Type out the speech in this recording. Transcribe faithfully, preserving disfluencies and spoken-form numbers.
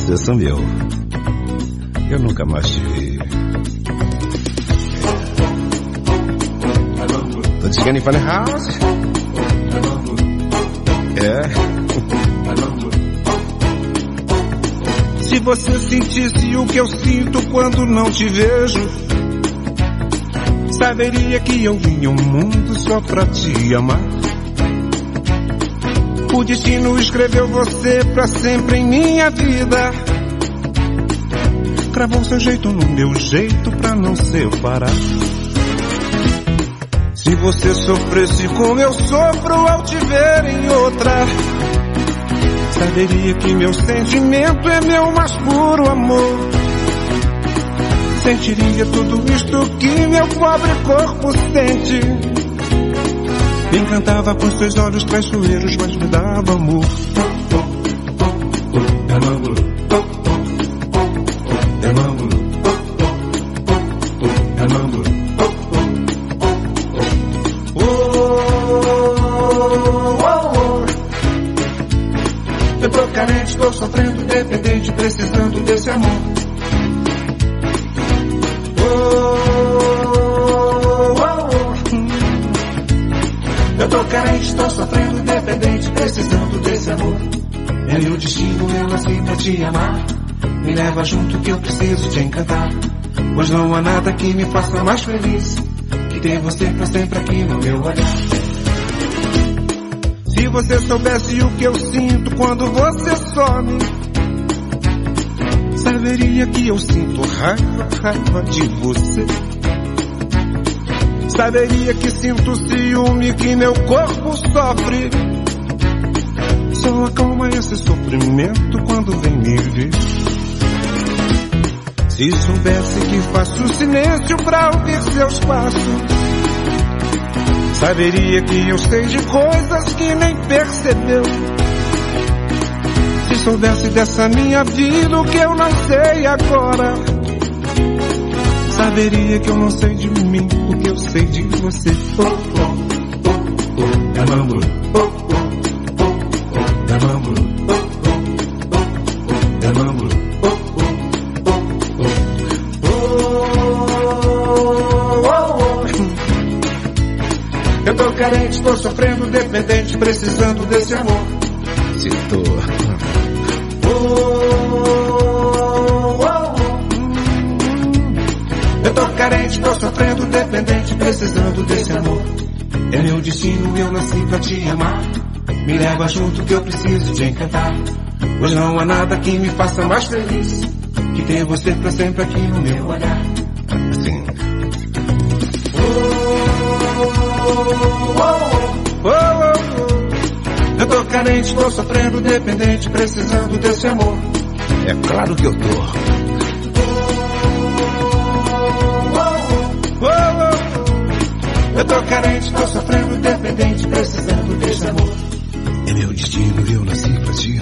você sumiu. Eu nunca mais te vi. Tô te getting from the house? É. Se você sentisse o que eu sinto quando não te vejo, saberia que eu vim ao mundo só pra te amar. O destino escreveu você pra sempre em minha vida. Cravou seu jeito no meu jeito pra não separar. Se você sofresse como eu sofro ao te ver em outra, saberia que meu sentimento é meu mais puro amor. Sentiria tudo isto que meu pobre corpo sente. Me encantava com seus olhos traiçoeiros, mas me dava amor. Eu tô carente, tô sofrendo, dependente, precisando desse amor. Eu tô carente, tô sofrendo, dependente, precisando desse amor. É meu destino, eu nasci pra te amar. Me leva junto que eu preciso te encantar. Pois não há nada que me faça mais feliz que ter você pra sempre aqui no meu olhar. Se você soubesse o que eu sinto quando você some, saberia que eu sinto raiva, raiva de você. Saberia que sinto ciúme que meu corpo sofre. Só acalma esse sofrimento quando vem me ver. Se soubesse que faço silêncio pra ouvir seus passos, saberia que eu sei de coisas que nem percebeu. Se soubesse dessa minha vida o que eu não sei agora, saberia que eu não sei de mim o que eu sei de você. Oh, oh, oh, oh, é mambo. Oh, oh, oh, oh, é mambo. Oh, oh, oh, oh, é mambo. Oh, oh, oh, oh, oh, oh. Eu tô carente, tô sofrendo, dependente, precisando desse amor. Se tô. Eu tô carente, tô sofrendo, dependente, precisando desse amor. É meu destino, eu nasci pra te amar. Me leva junto que eu preciso te encantar. Pois não há nada que me faça mais feliz que ter você pra sempre aqui no meu olhar. Assim. Oh, oh, oh, oh, oh. Eu tô carente, tô sofrendo, dependente, precisando desse amor. É claro que eu tô. Eu tô carente, tô sofrendo, dependente, precisando desse amor. É meu destino, eu nasci pra te